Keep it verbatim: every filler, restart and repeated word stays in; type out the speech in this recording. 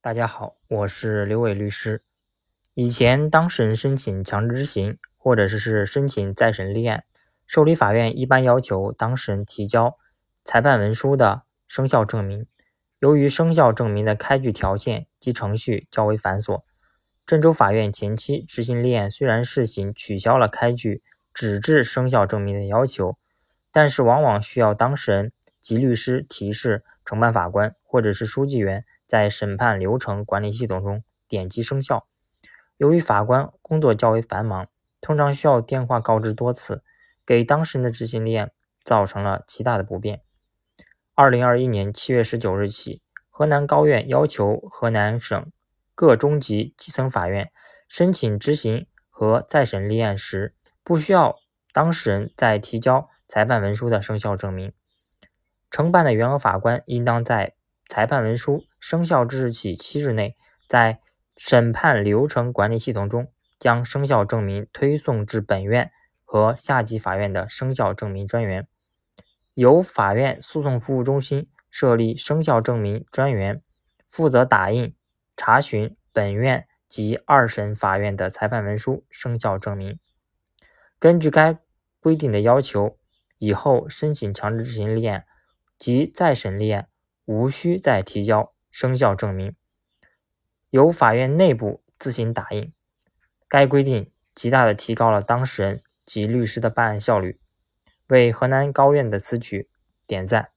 大家好，我是刘伟律师。以前当事人申请强制执行，或者是申请再审立案，受理法院一般要求当事人提交裁判文书的生效证明。由于生效证明的开具条件及程序较为繁琐，郑州法院前期执行立案虽然试行取消了开具纸质生效证明的要求，但是往往需要当事人及律师提示承办法官或者是书记员在审判流程管理系统中点击生效。由于法官工作较为繁忙，通常需要电话告知多次，给当事人的执行立案造成了极大的不便。二零二一年七月十九日起，河南高院要求河南省各中级基层法院申请执行和再审立案时，不需要当事人再提交裁判文书的生效证明。承办的原额法官应当在裁判文书生效之日起七日内，在审判流程管理系统中将生效证明推送至本院和下级法院的生效证明专员，由法院诉讼服务中心设立生效证明专员，负责打印、查询本院及二审法院的裁判文书生效证明。根据该规定的要求，以后申请强制执行立案及再审立案无需再提交生效证明，由法院内部自行打印。该规定极大地提高了当事人及律师的办案效率，为河南高院的此举点赞。